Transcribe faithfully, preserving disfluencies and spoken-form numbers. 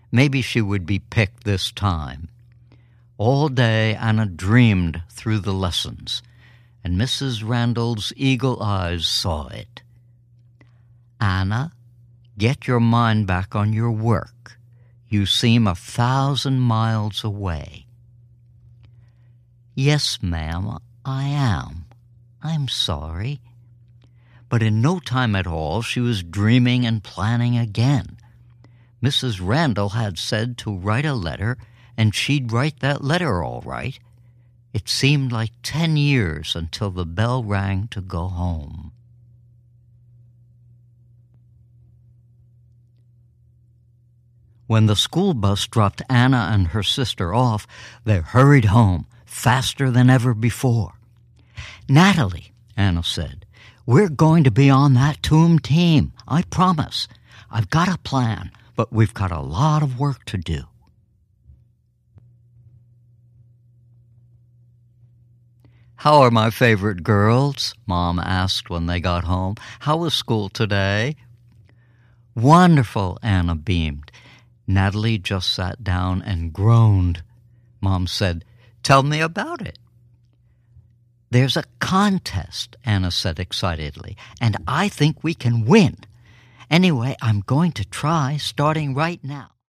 Maybe she would be picked this time. All day Anna dreamed through the lessons, and Missus Randall's eagle eyes saw it. Anna, get your mind back on your work. You seem a thousand miles away. Yes, ma'am, I am. I'm sorry. But in no time at all, she was dreaming and planning again. Missus Randall had said to write a letter, and she'd write that letter all right. It seemed like ten years until the bell rang to go home. When the school bus dropped Anna and her sister off, they hurried home, faster than ever before. Natalie, Anna said, we're going to be on that Tomb team, I promise. I've got a plan, but we've got a lot of work to do. How are my favorite girls? Mom asked when they got home. How was school today? Wonderful, Anna beamed. Natalie just sat down and groaned. Mom said, tell me about it. There's a contest, Anna said excitedly, and I think we can win. Anyway, I'm going to try starting right now.